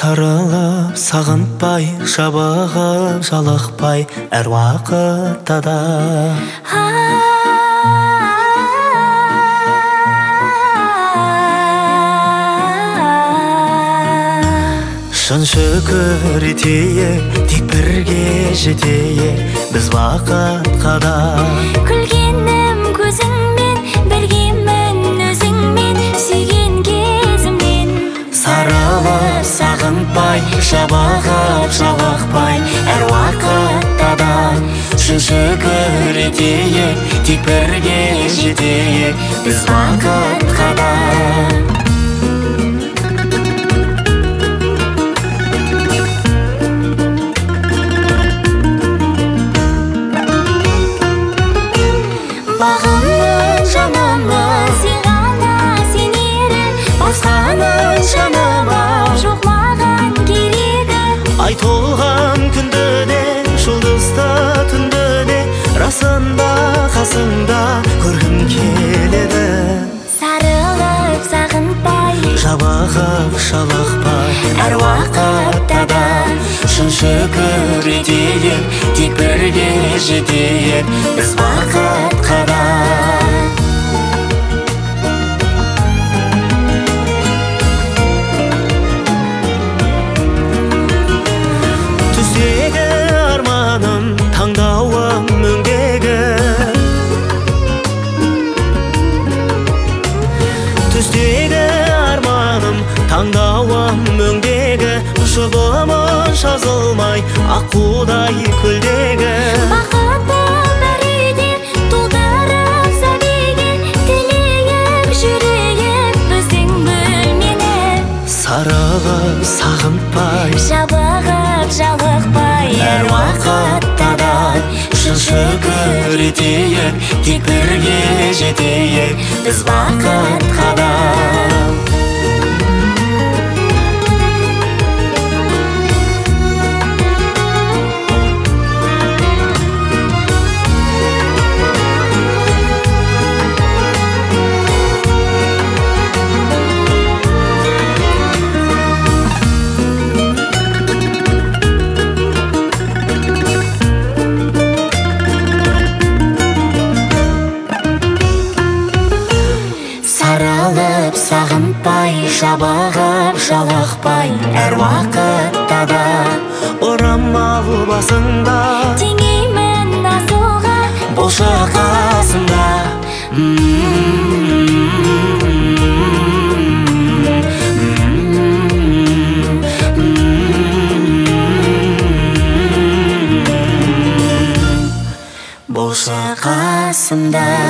Сарылып сағынтпай, жабығып жалықпай, әр уақытта да шын шүкір етейік, тек бірге жетейік біз бақытқа да. Күлгенім көзіңмен, біргемін өзіңмен, сүйген кезімнен. Сарылып сағынтпай, жабығып жалықпай, әр уақытта да шын шүкір етейік, тек бірге жетейік біз бақытқа да. Бағымның жанымы, сен ғана сенері, басқаның жаныма жоқ маған керегі. Ай толған күнді де, жұлдызды түнді де, расында қасыңда көргім келеді. Сарылып сағынтпай, жабығып жалықпай, әр уақытта да шын шүкір етейік, тек бірге жетейік біз бақытқа да. Түздегі арманым, таңдауым өңдегі. Түздегі арманым, таңдауым өңдегі. Жұбымын жазылмай, аққудай көлдегі. бақытты бір үйде толтырып сәбиге, тілейік жүрейік біздің бөлмені. Сарылып сағынтпай, Жабығып жалықпай, әр уақытта да шын шүкір етейік, тек бірге жетейік біз бақытқа да. Сарылып сағынтпай, жабығып жалықпай, әр уақытта да орамал басында теңеймін асылға, болшы қасымда. Болшы қасымда.